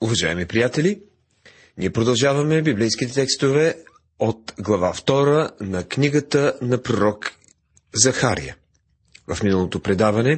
Уважаеми приятели, ние продължаваме библейските текстове от глава 2 на книгата на пророк Захария. В миналото предаване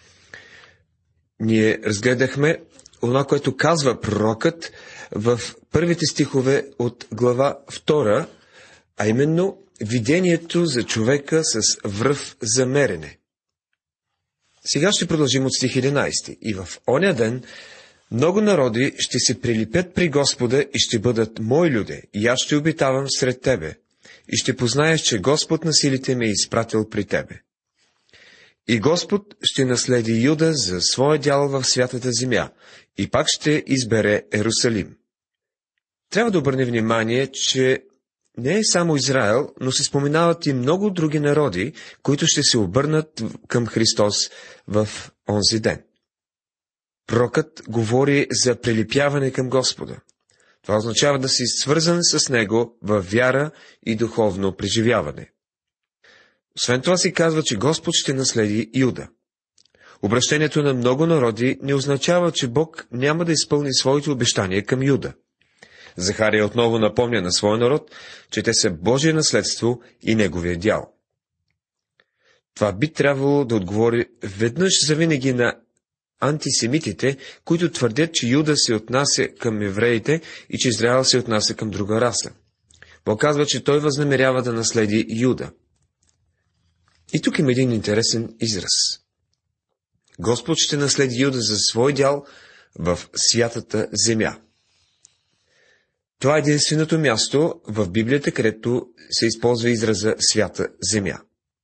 ние разгледахме това, което казва пророкът в първите стихове от глава 2, а именно видението за човека с връв за мерене. Сега ще продължим от стих 11. И в оня ден много народи ще се прилепят при Господа и ще бъдат мои люде, и аз ще обитавам сред тебе, и ще познаеш, че Господ на силите ме е изпратил при тебе. И Господ ще наследи Юда за своя дял в святата земя, и пак ще избере Ерусалим. Трябва да обърне внимание, че не е само Израел, но се споменават и много други народи, които ще се обърнат към Христос в онзи ден. Пророкът говори за прилепяване към Господа. Това означава да си свързан с Него във вяра и духовно преживяване. Освен това се казва, че Господ ще наследи Юда. Обращението на много народи не означава, че Бог няма да изпълни своите обещания към Юда. Захария отново напомня на своя народ, че те са Божие наследство и неговия дял. Това би трябвало да отговори веднъж завинаги на антисемитите, които твърдят, че Юда се отнася към евреите и че Израел се отнася към друга раса. Бог казва, че той възнамерява да наследи Юда. И тук има един интересен израз. Господ ще наследи Юда за свой дял в святата земя. Това е единственото място в Библията, където се използва израза свята земя.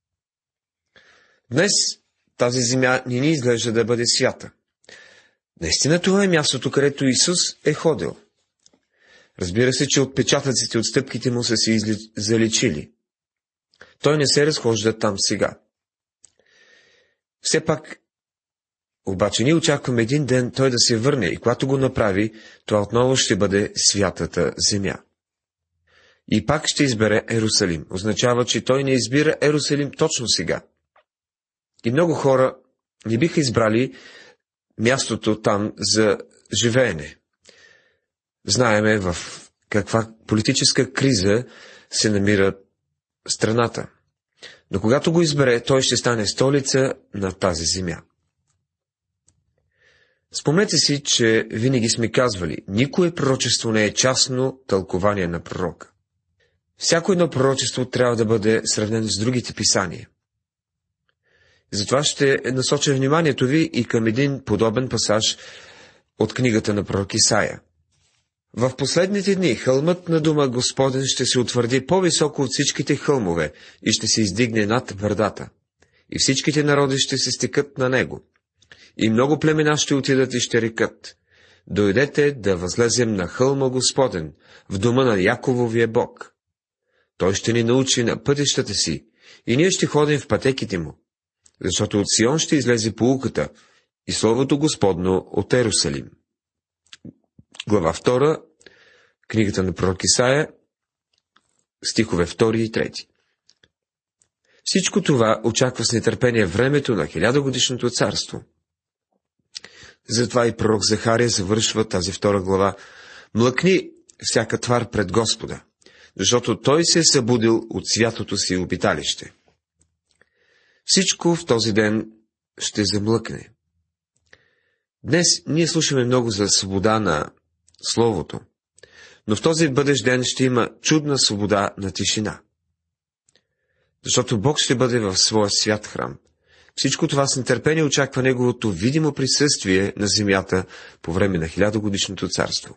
Днес тази земя не ни изглежда да бъде свята. Наистина това е мястото, където Исус е ходил. Разбира се, че отпечатъците от стъпките му са се заличили. Той не се разхожда там сега. Все пак, обаче, ние очакваме един ден той да се върне и когато го направи, това отново ще бъде святата земя. И пак ще избере Ерусалим. Означава, че той не избира Ерусалим точно сега. И много хора не биха избрали мястото там за живеене. Знаеме в каква политическа криза се намира страната. Но когато го избере, той ще стане столица на тази земя. Спомнете си, че винаги сме казвали, никое пророчество не е частно тълкование на пророка. Всяко едно пророчество трябва да бъде сравнено с другите писания. Затова ще насоча вниманието ви и към един подобен пасаж от книгата на пророк Исаия. В последните дни хълмът на дома Господен ще се утвърди по-високо от всичките хълмове и ще се издигне над върдата. И всичките народи ще се стекат на него. И много племена ще отидат и ще рекат: дойдете да възлезем на хълма Господен, в дома на Якововия Бог. Той ще ни научи на пътищата си, и ние ще ходим в пътеките му, защото от Сион ще излезе поуката и словото Господно от Ерусалим. Глава 2, книгата на пророк Исаия, стихове 2 и 3. Всичко това очаква с нетърпение времето на 1000-годишното царство. Затова и пророк Захария завършва тази 2 глава: млъкни всяка твар пред Господа, защото той се е събудил от святото си обиталище. Всичко в този ден ще замлъкне. Днес ние слушаме много за свобода на Словото, но в този бъдещ ден ще има чудна свобода на тишина. Защото Бог ще бъде в своя свят храм. Всичко това с нетърпение очаква Неговото видимо присъствие на земята по време на 1000-годишното царство.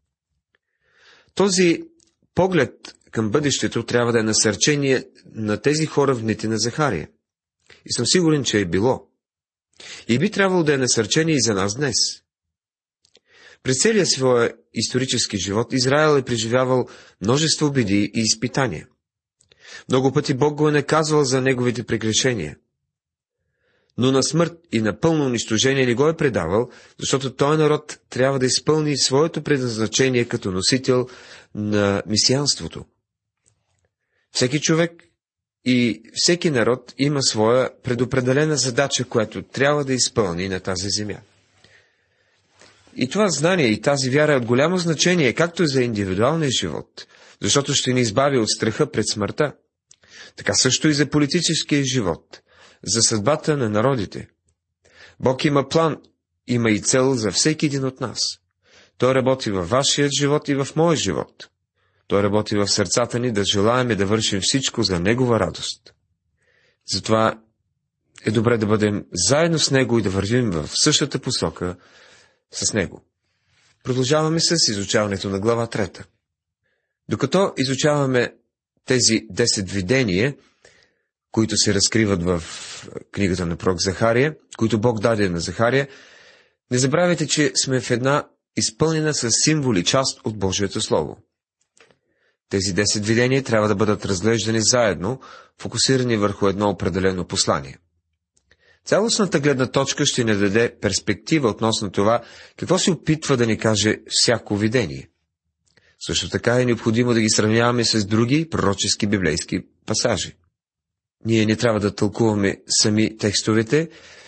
Този поглед към бъдещето трябва да е насърчение на тези хора в дните на Захария. И съм сигурен, че е било. И би трябвало да е насърчение и за нас днес. През целия своя исторически живот Израел е преживявал множество беди и изпитания. Много пъти Бог го е наказвал за неговите прегрешения. Но на смърт и на пълно унищожение не го е предавал, защото този народ трябва да изпълни своето предназначение като носител на мисианството. Всеки човек и всеки народ има своя предопределена задача, която трябва да изпълни на тази земя. И това знание и тази вяра е от голямо значение, както за индивидуалния живот, защото ще ни избави от страха пред смъртта, така също и за политическия живот, за съдбата на народите. Бог има план, има и цел за всеки един от нас. Той работи във вашия живот и в моя живот. Той работи в сърцата ни да желаем да вършим всичко за Негова радост. Затова е добре да бъдем заедно с Него и да вървим в същата посока с Него. Продължаваме с изучаването на глава 3. Докато изучаваме тези 10 видения, които се разкриват в книгата на пророк Захария, които Бог даде на Захария, не забравяйте, че сме в една изпълнена с символи част от Божието Слово. Тези 10 видения трябва да бъдат разглеждани заедно, фокусирани върху едно определено послание. Цялостната гледна точка ще ни даде перспектива относно това, какво се опитва да ни каже всяко видение. Също така е необходимо да ги сравняваме с други пророчески библейски пасажи. Ние не трябва да тълкуваме сами текстовете,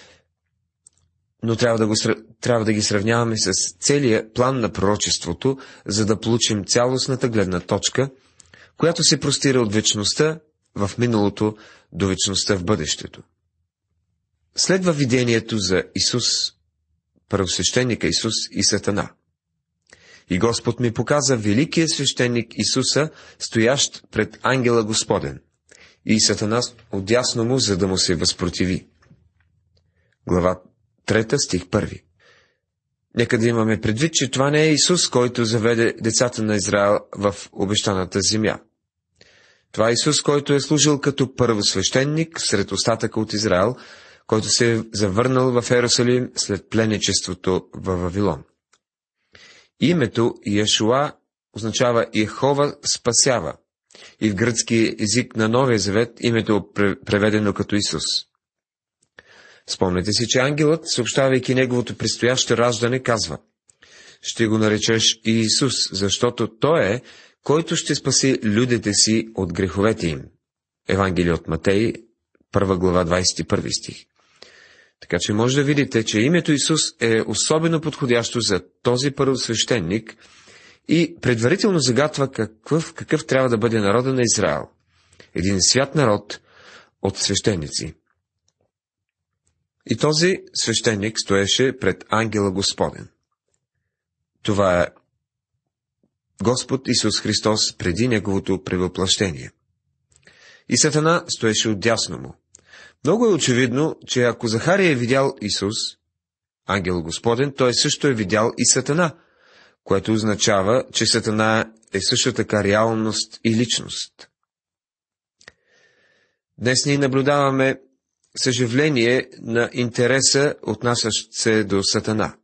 но трябва да ги сравняваме с целия план на пророчеството, за да получим цялостната гледна точка, която се простира от вечността в миналото до вечността в бъдещето. Следва видението за Исус, първосвещеника Исус и Сатана. И Господ ми показа великия свещеник Исуса, стоящ пред ангела Господен, и Сатана отдясно му, за да му се възпротиви. Глава 3, стих 1. Нека да имаме предвид, че това не е Исус, който заведе децата на Израел в обещаната земя. Това е Исус, който е служил като първосвещеник сред остатъка от Израел, който се е завърнал в Ерусалим след пленничеството в Вавилон. Името Йешуа означава Йехова спасява, и в гръцки език на Новия завет името е преведено като Исус. Спомнете си, че ангелът, съобщавайки неговото предстоящо раждане, казва: ще го наречеш Иисус, защото Той е, който ще спаси людите си от греховете им. Евангелие от Матей, 1 глава, 21 стих. Така че може да видите, че името Исус е особено подходящо за този първосвещеник и предварително загатва какъв трябва да бъде народа на Израел. Един свят народ от свещеници. И този свещеник стоеше пред ангела Господен. Това е Господ Исус Христос преди Неговото превъплъщение. И Сатана стоеше отдясно му. Много е очевидно, че ако Захария е видял Исус, ангел Господен, той също е видял и Сатана, което означава, че Сатана е също така реалност и личност. Днес ние наблюдаваме съживление на интереса, отнасящ се до Сатана.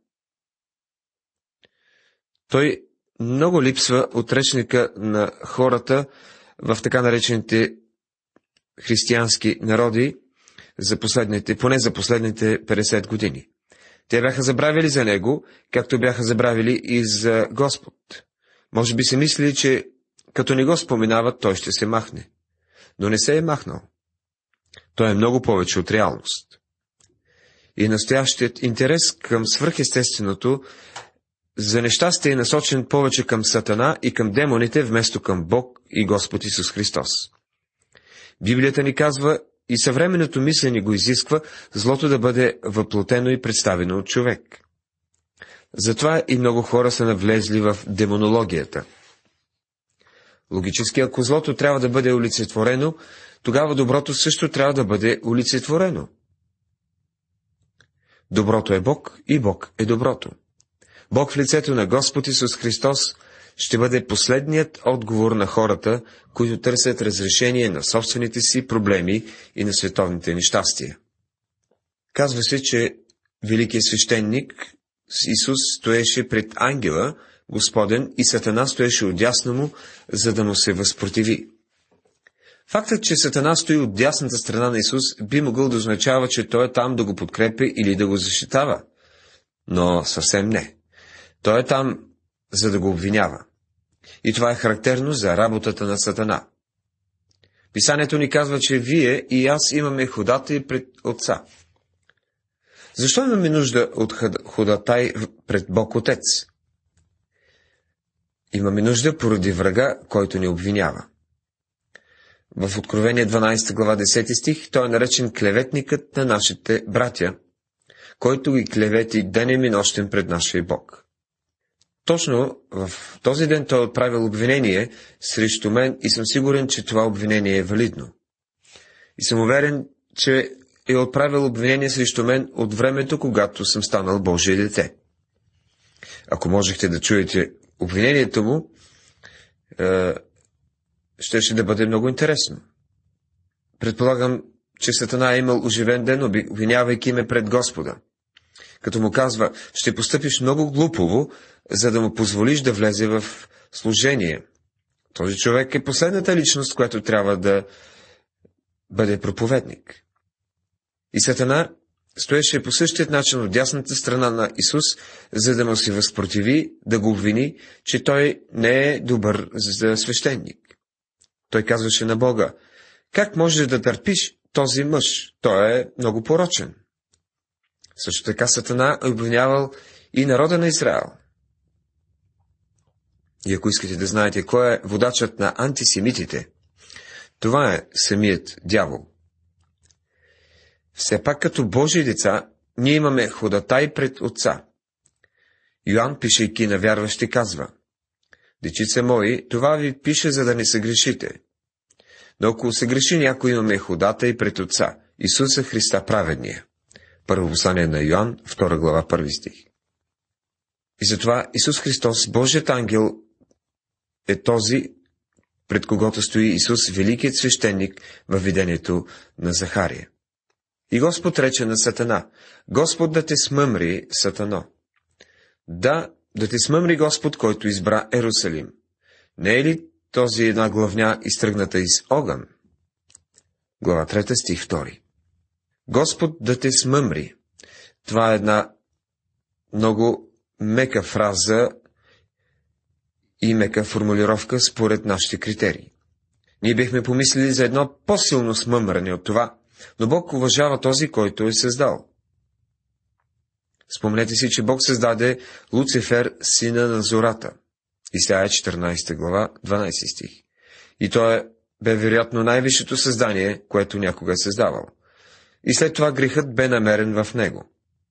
Той много липсва от речника на хората в така наречените християнски народи, поне за последните 50 години. Те бяха забравили за него, както бяха забравили и за Господ. Може би се мисли, че като не го споменават, той ще се махне. Но не се е махнал. Той е много повече от реалност. И настоящият интерес към свръхестественото за нещастие е насочен повече към Сатана и към демоните, вместо към Бог и Господ Исус Христос. Библията ни казва, и съвременното мислене го изисква, злото да бъде въплотено и представено от човек. Затова и много хора са навлезли в демонологията. Логически, ако злото трябва да бъде олицетворено, тогава доброто също трябва да бъде олицетворено. Доброто е Бог и Бог е доброто. Бог в лицето на Господ Исус Христос ще бъде последният отговор на хората, които търсят разрешение на собствените си проблеми и на световните нещастия. Казва се, че великият свещеник Исус стоеше пред ангела Господен и Сатана стоеше отдясно му, за да му се възпротиви. Фактът, че Сатана стои от дясната страна на Исус, би могъл да означава, че той е там да го подкрепя или да го защитава. Но съвсем не. Той е там, за да го обвинява. И това е характерно за работата на Сатана. Писанието ни казва, че вие и аз имаме ходатай пред Отца. Защо имаме нужда от ходатай пред Бог Отец? Имаме нужда поради врага, който ни обвинява. В Откровение 12 глава 10 стих той е наречен клеветникът на нашите братя, който ги клевети денем и нощем пред нашия Бог. Точно в този ден той е отправил обвинение срещу мен и съм сигурен, че това обвинение е валидно. И съм уверен, че е отправил обвинение срещу мен от времето, когато съм станал Божие дете. Ако можехте да чуете обвинението му, щеше да бъде много интересно. Предполагам, че Сатана е имал оживен ден, обвинявайки ме пред Господа. Като му казва, ще постъпиш много глупово, за да му позволиш да влезе в служение. Този човек е последната личност, която трябва да бъде проповедник. И Сатана стоеше по същия начин от дясната страна на Исус, за да му се възпротиви, да го обвини, че той не е добър за свещеник. Той казваше на Бога, как можеш да търпиш този мъж? Той е много порочен. Също така Сатана е обвинявал и народа на Израел. И ако искате да знаете кой е водачът на антисемитите, това е самият дявол. Все пак като Божии деца, ние имаме ходатай пред Отца. Йоан, пишейки на вярващи, казва, дечица мои, това ви пише, за да не съгрешите. Но ако съгреши някой, имаме ходатай пред Отца, Исуса Христа праведния. Първо послание на Йоан, 2 глава, 1 стих. И затова Исус Христос, Божият ангел, е този, пред когото стои Исус, великият свещеник във видението на Захария. И Господ рече на Сатана, Господ да те смъмри, Сатано. Да те смъмри Господ, който избра Ерусалим. Не е ли този една главня изтръгната из огън? Глава 3, стих 2. Господ да те смъмри. Това е една много мека фраза и мека формулировка според нашите критерии. Ние бихме помислили за едно по-силно смъмране от това, но Бог уважава този, който е създал. Спомнете си, че Бог създаде Луцифер, сина на зората. Исаия 14 глава, 12 стих. И той бе вероятно най-висшето създание, което някога е създавал. И след това грехът бе намерен в него.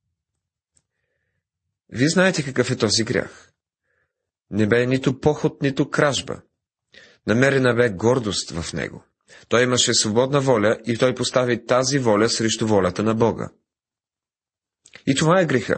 Вие знаете какъв е този грях. Не бе нито поход, нито кражба. Намерена бе гордост в него. Той имаше свободна воля и той постави тази воля срещу волята на Бога. И това е греха.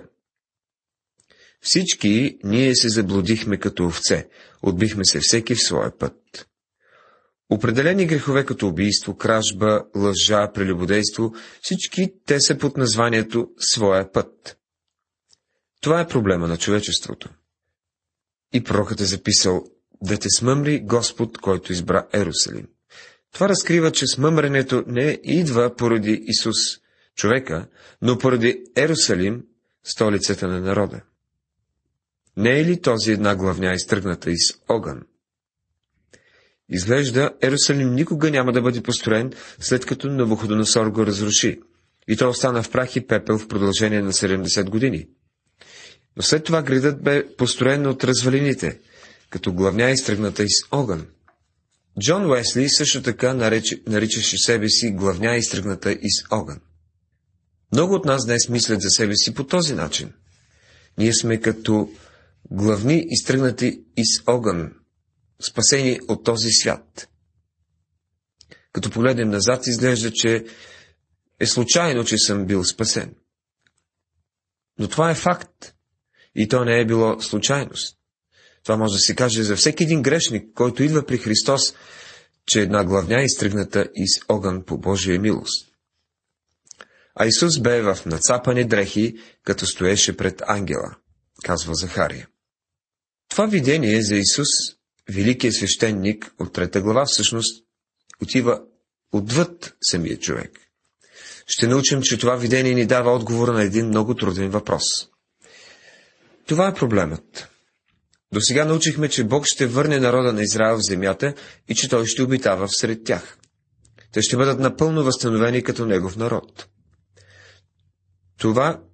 Всички ние се заблудихме като овце, отбихме се всеки в своя път. Определени грехове като убийство, кражба, лъжа, прелюбодейство, всички те са под названието своя път. Това е проблема на човечеството. И пророкът е записал, да те смъмри Господ, който избра Ерусалим. Това разкрива, че смъмренето не идва поради Исус, човека, но поради Ерусалим, столицата на народа. Не е ли този една главня изтръгната из огън? Изглежда, Ерусалим никога няма да бъде построен, след като Навуходоносор го разруши, и той остана в прах и пепел в продължение на 70 години. Но след това градът бе построен от развалините, като главня изтръгната из огън. Джон Уесли също така наричаше себе си главня изтръгната из огън. Много от нас днес мислят за себе си по този начин. Ние сме като главни изтръгнати из огън, спасени от този свят. Като погледнем назад, изглежда, че е случайно, че съм бил спасен. Но това е факт. И то не е било случайност. Това може да се каже за всеки един грешник, който идва при Христос, че една главня е изтръгната из огън по Божия милост. А Исус бе в нацапани дрехи, като стоеше пред ангела, казва Захария. Това видение за Исус, великият свещеник от 3 глава, всъщност отива отвъд самия човек. Ще научим, че това видение ни дава отговор на един много труден въпрос. Това е проблемът. До сега научихме, че Бог ще върне народа на Израел в земята и че той ще обитава всред тях. Те ще бъдат напълно възстановени като негов народ. Това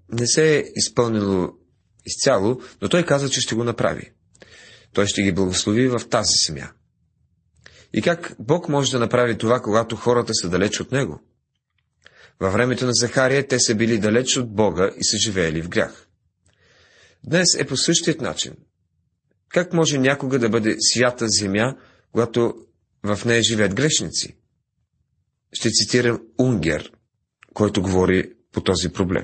не се е изпълнило изцяло, но той каза, че ще го направи. Той ще ги благослови в тази земя. И как Бог може да направи това, когато хората са далеч от Него? Във времето на Захария те са били далеч от Бога и са живеели в грях. Днес е по същият начин. Как може някога да бъде свята земя, когато в нея живеят грешници? Ще цитирам Унгер, който говори по този проблем.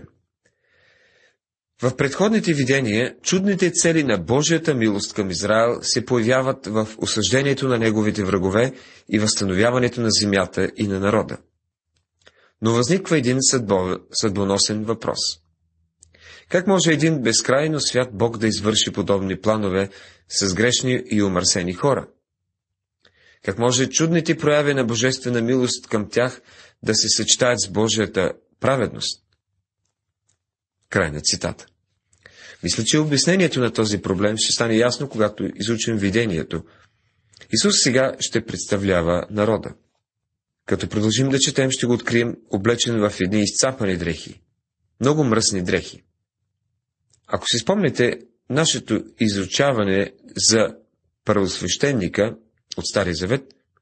В предходните видения чудните цели на Божията милост към Израел се появяват в осъждението на неговите врагове и възстановяването на земята и на народа. Но възниква един съдбоносен въпрос. Как може един безкрайно свят Бог да извърши подобни планове с грешни и омърсени хора? Как може чудните прояви на божествена милост към тях да се съчетаят с Божията праведност? Край на цитата. Мисля, че обяснението на този проблем ще стане ясно, когато изучим видението. Исус сега ще представлява народа. Като продължим да четем, ще го открием облечен в едни изцапани дрехи. Много мръсни дрехи. Ако си спомните нашето изучаване за първосвещеника от Стария завет,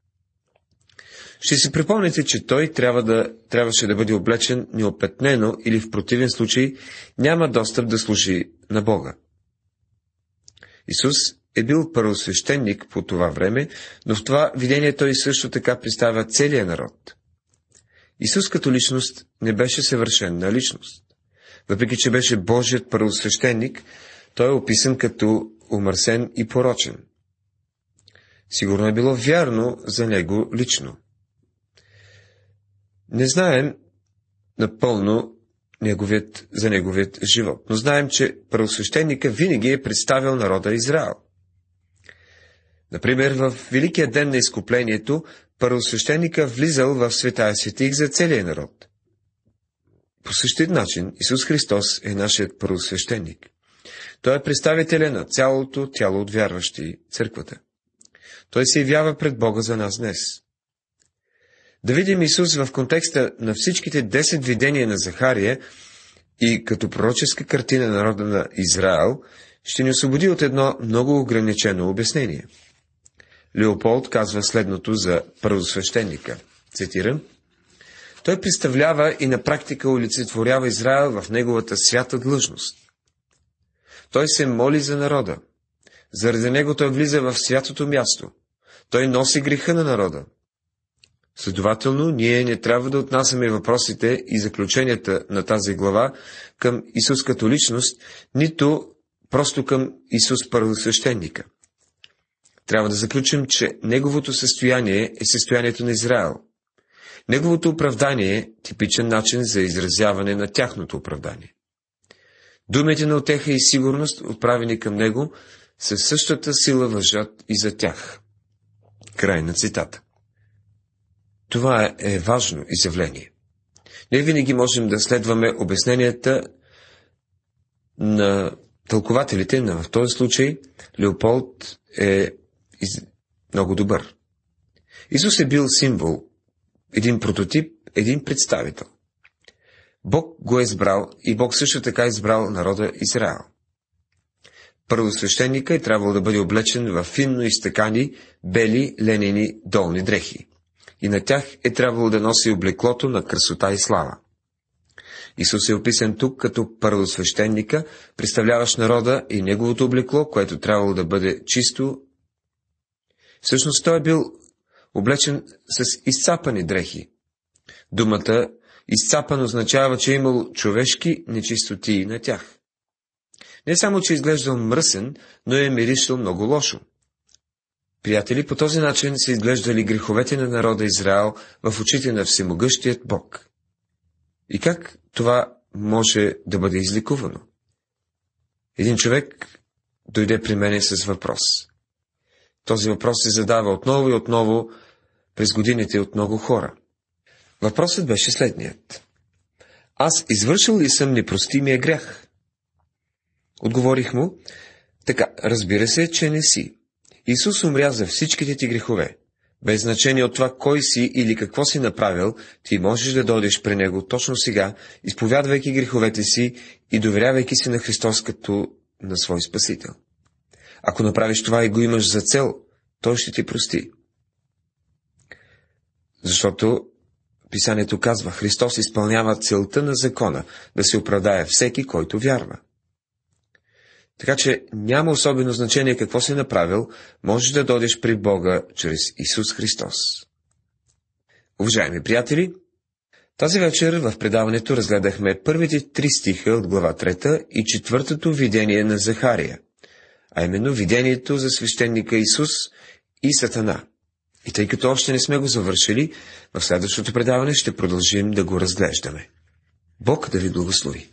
ще си припомните, че той трябваше да бъде облечен неопетнено или в противен случай няма достъп да служи на Бога. Исус е бил първосвещеник по това време, но в това видение той също така представя целия народ. Исус като личност не беше съвършенна личност. Въпреки че беше Божият първосвещеник, той е описан като омърсен и порочен. Сигурно е било вярно за него лично. Не знаем напълно за неговият живот, но знаем, че първосвещеника винаги е представил народа Израел. Например, в Великия ден на изкуплението, първосвещеника влизал в Светая светих за целия народ. По същия начин Исус Христос е нашият първосвещеник. Той е представителя на цялото тяло от вярващи църквата. Той се явява пред Бога за нас днес. Да видим Исус в контекста на всичките 10 видения на Захария и като пророческа картина на народа на Израел, ще ни освободи от едно много ограничено обяснение. Леополд казва следното за първосвещеника. Цитирам: той представлява и на практика олицетворява Израел в неговата свята длъжност. Той се моли за народа. Заради него той влиза в святото място. Той носи греха на народа. Следователно, ние не трябва да отнасяме въпросите и заключенията на тази глава към Исус като личност, нито просто към Исус първосвещеника. Трябва да заключим, че неговото състояние е състоянието на Израел. Неговото оправдание е типичен начин за изразяване на тяхното оправдание. Думите на утеха и сигурност, отправени към него, със същата сила важат и за тях. Край на цитата. Това е важно изявление. Не винаги можем да следваме обясненията на тълкователите, но в този случай Леополд е много добър. Исус е бил символ, един прототип, един представител. Бог го е избрал и Бог също така е избрал народа Израел. Първосвещеника е трябвало да бъде облечен в финно изтъкани, бели, ленени долни дрехи. И на тях е трябвало да носи облеклото на красота и слава. Исус е описан тук като първосвещеника, представляващ народа и неговото облекло, което трябвало да бъде чисто. Всъщност той е бил облечен с изцапани дрехи. Думата изцапан означава, че е имал човешки нечистоти на тях. Не само, че изглеждал мръсен, но е миришал много лошо. Приятели, по този начин са изглеждали греховете на народа Израел в очите на всемогъщият Бог. И как това може да бъде изликувано? Един човек дойде при мене с въпрос. Този въпрос се задава отново и отново през годините от много хора. Въпросът беше следният. Аз извършил ли съм непростимия грях? Отговорих му, така, разбира се, че не си. Исус умря за всичките ти грехове. Без значение от това кой си или какво си направил, ти можеш да дойдеш при Него точно сега, изповядвайки греховете си и доверявайки се на Христос като на свой Спасител. Ако направиш това и го имаш за цел, Той ще ти прости. Защото Писанието казва, Христос изпълнява целта на закона, да се оправдае всеки, който вярва. Така че няма особено значение какво си направил, можеш да дойдеш при Бога чрез Исус Христос. Уважаеми приятели, тази вечер в предаването разгледахме първите 3 стиха от глава 3 и 4-то видение на Захария, а именно видението за свещеника Исус и Сатана. И тъй като още не сме го завършили, в следващото предаване ще продължим да го разглеждаме. Бог да ви благослови!